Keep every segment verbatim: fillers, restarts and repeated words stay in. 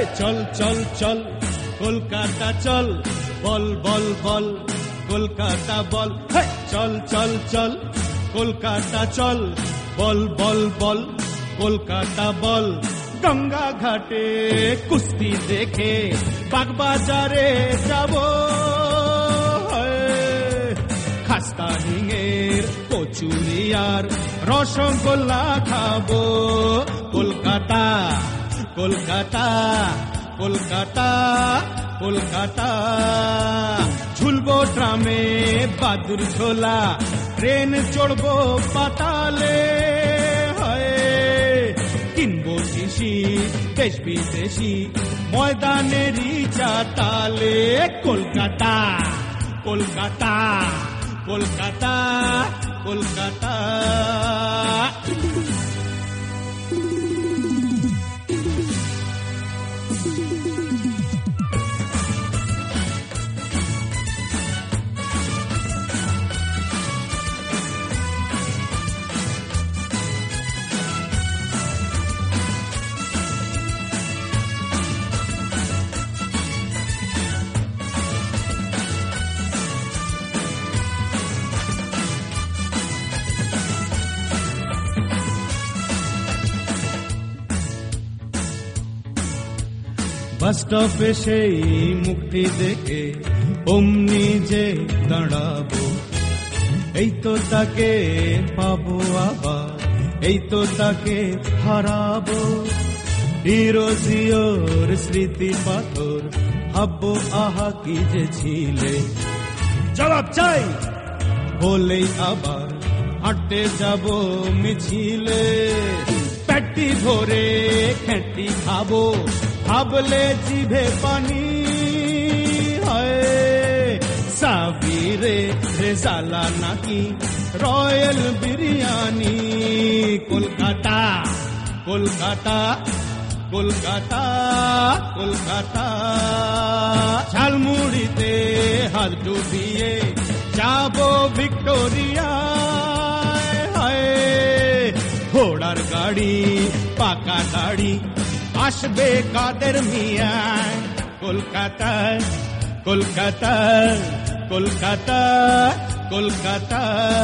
চল চল চল কলকাতা চল, বল বল বল কলকাতা বল। চল চল চল কলকাতা চল, বল বল বল কলকাতা বল। গঙ্গা ঘাটে কুস্তি দেখে বাগবাজারে যাব, খাস্তা হিঙের কচুরি আর রসগোল্লা খাবো। কলকাতা কলকাতা কলকাতা কলকাতা, ঝুলবো ট্রামে বাদুর ঝোলা, ট্রেন চড়বো পাতালে, কিনবো শিশি দেশ বিদেশি ময়দানেরই চাতালে। কলকাতা কলকাতা কলকাতা কলকাতা। বাস স্টপে সেই মুক্তি দেখে অমনি যে দাঁড়াবো, এই তো তাকে পাবো আবার, এই তো তাকে হারাবো। হিরোজিওর স্মৃতি পাথর ভাববো, আহা কি যে ছিলে, জবাব চাই বলেই আবার হাঁটতে যাব মিছিলে। পেটি ভরে খেটি খাবো, ভাবলে জিভে পানি হয়। সাবিরে রেজালা নাকি রয়্যাল বিরিয়ানি। কলকাতা কলকাতা কলকাতা কলকাতা, ঝালমুড়িতে হাত ডুবিয়ে যাবো ভিক্টোরিয়া। ঘোড়ার গাড়ি পাকা গাড়ি আসবে কাদের মিয়া। কলকাতা কলকাতা কলকাতা কলকাতা।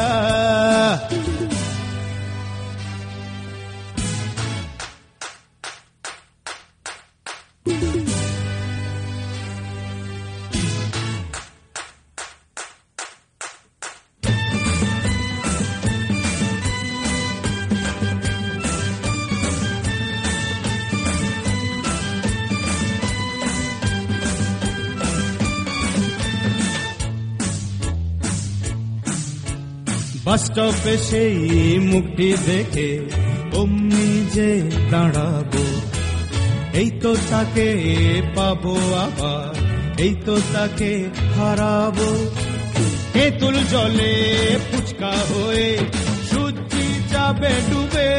বাস স্টপে সেই মুখটি দেখে অমনি যে দাঁড়াবো, এই তো তাকে পাবো আবার, এই তো তাকে হারাবো। তেঁতুল জলে ফুচকা হয়ে সূর্যি যাবে ডুবে,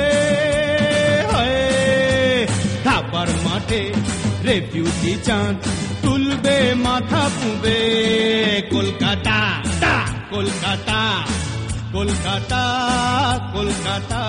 ধাপার মাঠে রেফিউজি চাঁদ তুলবে মাথা পুবে। কলকাতা কলকাতা কলকাতা কলকাতা।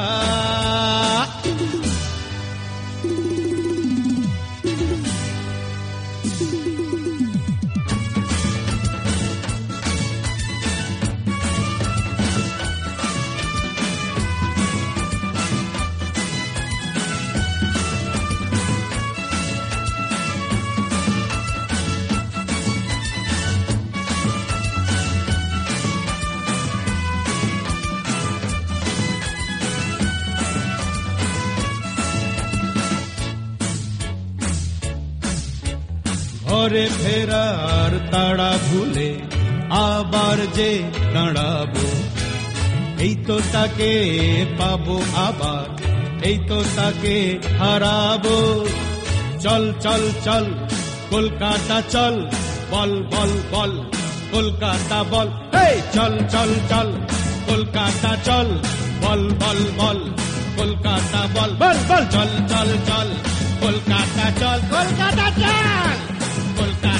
ঘরে ফেরার তাড়া ভুলে আবার যে দাঁড়াবো, এই তো তাকে পাবো আবার, এই তো তাকে হারাবো। চল চল চল কলকাতা চল, বল বল বল কলকাতা বল। এই চল চল চল কলকাতা চল, বল বল বল কলকাতা বল। বল বল চল চল চল কলকাতা চল, কলকাতা চল কলকাতা।